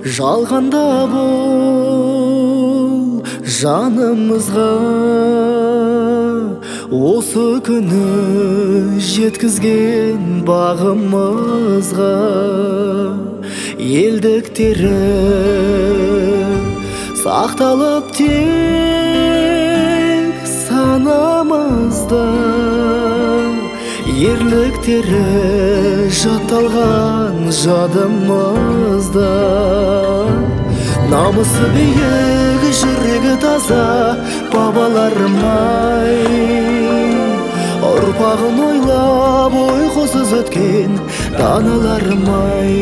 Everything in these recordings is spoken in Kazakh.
жалғанда бол жанымызға, осы күні жеткізген бағымызға. Елдіктері сақталып тек санамызда, ерліктері жатталған жадымызда. Намысы биік, жүрегі таза бабаларым-ай, ұрпағын ойлап ойқысыз өткен даналарым-ай.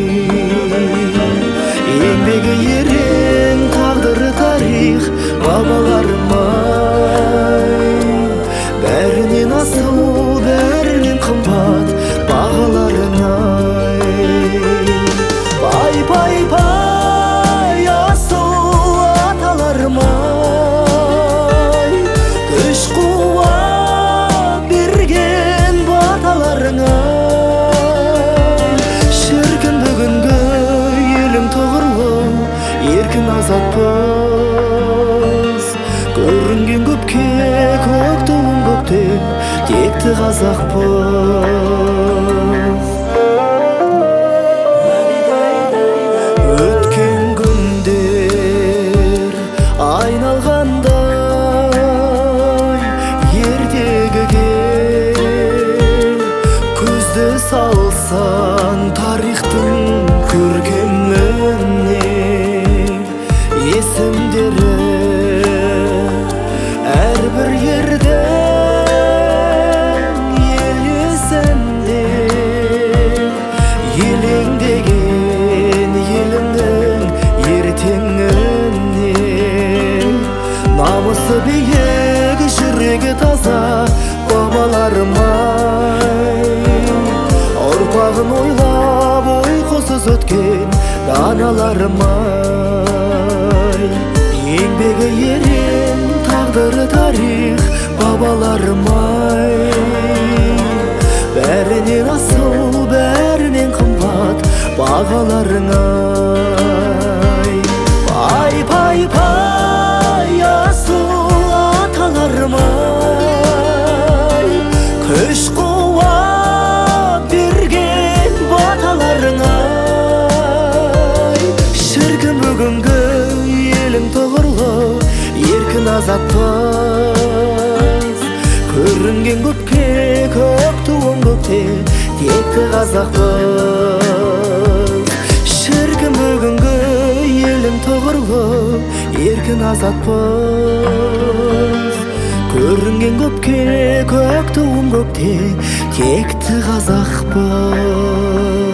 Еңбегі ерен, тағдыры тарих бабаларым-ай. Бәрінен асыл, бәрінен қымбат бағаларың-ай. Пай, пай, пай, асыл аталарым-ай, күш қуат берген баталарың-ай. Шіркін бүгінгі елім тұғырлы, еркін азатпыз. Көрінген көпке көк туым көктен, текті қазақпыз. Өткен күндер айналғандай, ертегіге көзді салсан тарихтың көркеміне. Есімдері әрбір ердің ел есінде, елеңдеген елімнің ертеңіне. Намысы биік, жүрегі таза бабаларым-ай, ұрпағын ойлап ойқысыз өткен даналарым-ай. Еңбегі ерен, тағдыры тарих бабаларым-ай. Бәрінен асыл, бәрінен қымбат бағаларың-ай. Пай, пай, пай, асыл аталарым-ай, күш қуат берген баталарың-ай. Шіркін бүгінгі елің тұғырлы, еркін азатпыз. Көрінген көпке көк туым көкте, текті қазақпыз. Шіркін бүгінгі елің тұғырлы, еркін азатпыз. Көрінген көпке көк туым көкте, текті қазақпыз.